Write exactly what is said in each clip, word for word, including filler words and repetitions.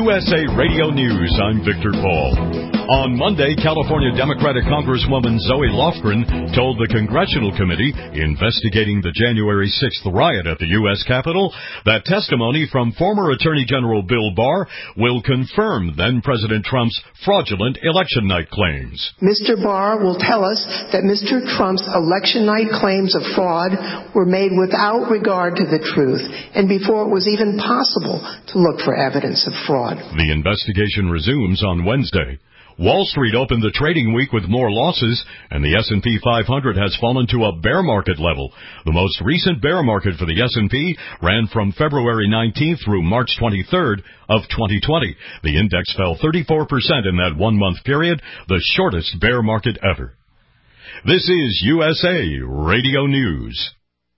U S A Radio News, I'm Victor Paul. On Monday, California Democratic Congresswoman Zoe Lofgren told the Congressional Committee investigating the January sixth riot at the U S Capitol that testimony from former Attorney General Bill Barr will confirm then-President Trump's fraudulent election night claims. Mister Barr will tell us that Mister Trump's election night claims of fraud were made without regard to the truth and before it was even possible to look for evidence of fraud. The investigation resumes on Wednesday. Wall Street opened the trading week with more losses, and the S and P five hundred has fallen to a bear market level. The most recent bear market for the S and P ran from February nineteenth through March twenty-third of twenty twenty. The index fell thirty-four percent in that one-month period, the shortest bear market ever. This is U S A Radio News.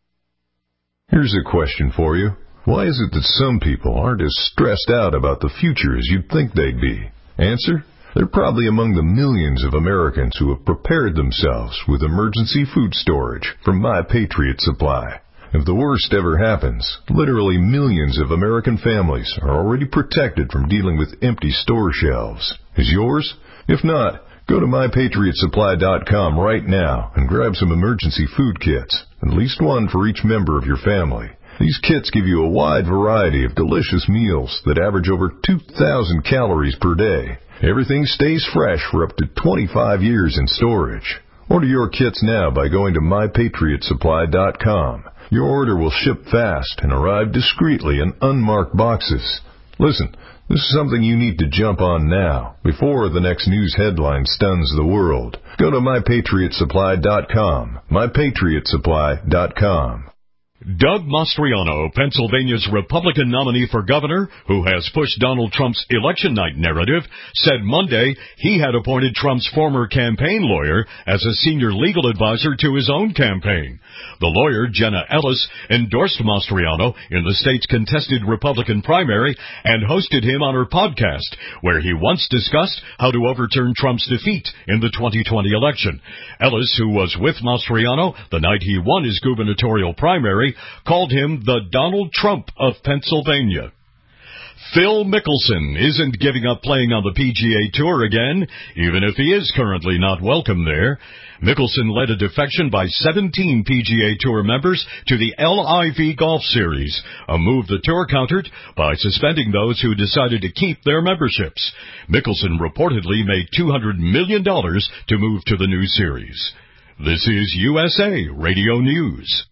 Here's a question for you. Why is it that some people aren't as stressed out about the future as you'd think they'd be? Answer? They're probably among the millions of Americans who have prepared themselves with emergency food storage from My Patriot Supply. If the worst ever happens, literally millions of American families are already protected from dealing with empty store shelves. Is yours? If not, go to my patriot supply dot com right now and grab some emergency food kits, at least one for each member of your family. These kits give you a wide variety of delicious meals that average over two thousand calories per day. Everything stays fresh for up to twenty-five years in storage. Order your kits now by going to my patriot supply dot com. Your order will ship fast and arrive discreetly in unmarked boxes. Listen, this is something you need to jump on now, before the next news headline stuns the world. Go to my patriot supply dot com. my patriot supply dot com. Doug Mastriano, Pennsylvania's Republican nominee for governor, who has pushed Donald Trump's election night narrative, said Monday he had appointed Trump's former campaign lawyer as a senior legal advisor to his own campaign. The lawyer, Jenna Ellis, endorsed Mastriano in the state's contested Republican primary and hosted him on her podcast, where he once discussed how to overturn Trump's defeat in the twenty twenty election. Ellis, who was with Mastriano the night he won his gubernatorial primary, called him the Donald Trump of Pennsylvania. Phil Mickelson isn't giving up playing on the P G A Tour again, even if he is currently not welcome there. Mickelson led a defection by seventeen P G A Tour members to the L I V Golf Series, a move the Tour countered by suspending those who decided to keep their memberships. Mickelson reportedly made two hundred million dollars to move to the new series. This is U S A Radio News.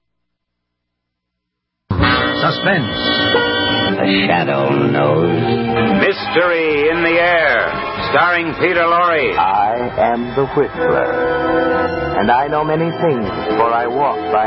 Suspense. The Shadow Knows. Mystery in the Air, starring Peter Lorre. I am the Whistler, and I know many things, for I walk by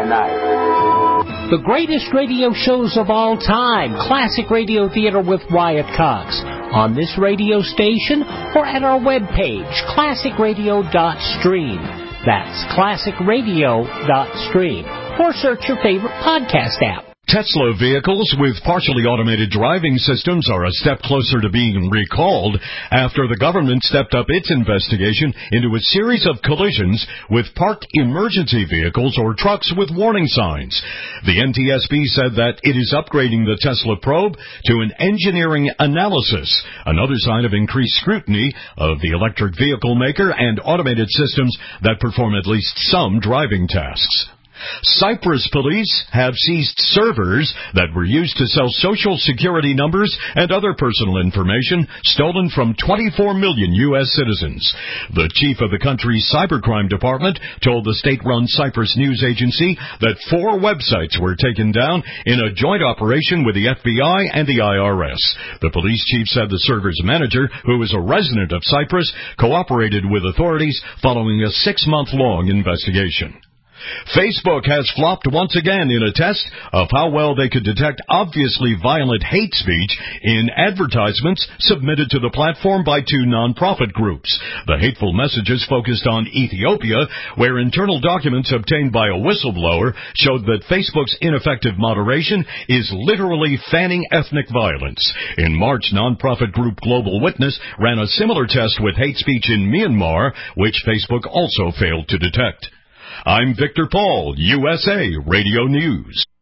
night. The greatest radio shows of all time, Classic Radio Theater with Wyatt Cox, on this radio station or at our webpage, classic radio dot stream. That's classic radio dot stream. Or search your favorite podcast app. Tesla vehicles with partially automated driving systems are a step closer to being recalled after the government stepped up its investigation into a series of collisions with parked emergency vehicles or trucks with warning signs. The N T S B said that it is upgrading the Tesla probe to an engineering analysis, another sign of increased scrutiny of the electric vehicle maker and automated systems that perform at least some driving tasks. Cyprus police have seized servers that were used to sell social security numbers and other personal information stolen from twenty-four million U S citizens. The chief of the country's cybercrime department told the state-run Cyprus news agency that four websites were taken down in a joint operation with the F B I and the I R S. The police chief said the server's manager, who is a resident of Cyprus, cooperated with authorities following a six-month-long investigation. Facebook has flopped once again in a test of how well they could detect obviously violent hate speech in advertisements submitted to the platform by two nonprofit groups. The hateful messages focused on Ethiopia, where internal documents obtained by a whistleblower showed that Facebook's ineffective moderation is literally fanning ethnic violence. In March, nonprofit group Global Witness ran a similar test with hate speech in Myanmar, which Facebook also failed to detect. I'm Victor Paul, U S A Radio News.